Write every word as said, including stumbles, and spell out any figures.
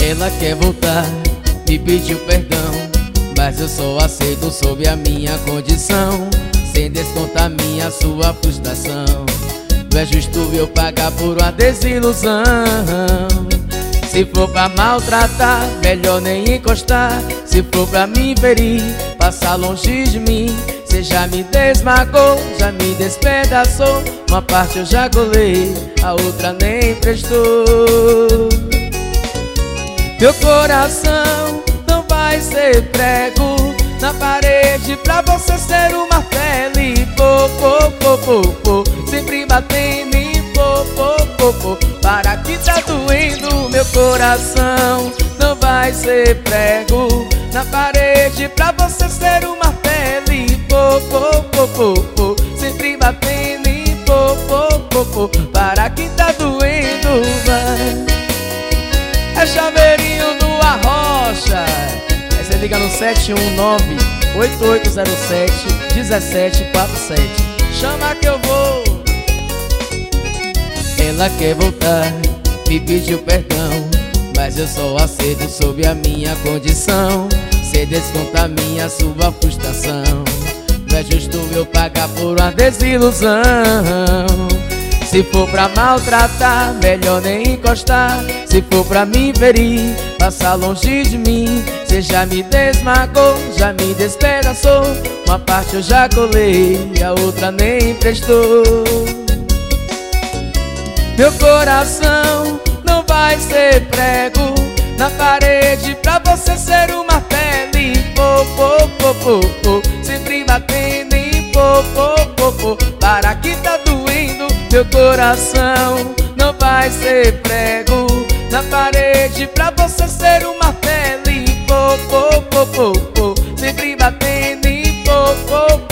Ela quer voltar, me pediu perdão, mas eu só aceito sob a minha condição, sem descontar minha sua frustração. Não é justo eu pagar por uma desilusão. Se for pra maltratar, melhor nem encostar. Se for pra me ferir, passar longe de mim. Cê já me desmagou, já me despedaçou. Uma parte eu já golei, a outra nem prestou. Meu coração não vai ser prego na parede pra você ser um martelo. E pô, pô, pô, pô, pô, sempre batendo em pô, pô, pô, pô. Para que tá doendo, meu coração não vai ser prego na parede pra você ser um martelo. E pô, pô, pô, pô, pô, sempre batendo em pô, pô, pô, pô. Para que tá doendo, vai. É Chaveirinho do Arrocha. Aí você liga no sete um nove, oito oito zero sete, um sete quatro sete. Chama que eu vou. Ela quer voltar, me pediu perdão, mas eu só aceito sob a minha condição, sem descontar minha sua frustração. Não é justo eu pagar por uma desilusão. Se for pra maltratar, melhor nem encostar. Se for pra me ferir, passar longe de mim. Cê já me desmagou, já me despedaçou. Uma parte eu já colei, a outra nem prestou. Meu coração não vai ser prego na parede pra você ser um martelo. E pô, pô, pô, pô, pô, sempre batendo em pô, pô, pô, pô. Para que tá doendo, meu coração não vai ser prego na parede pra você ser um martelo. E pô, pô, pô, pô, pô, sempre batendo em pô, pô,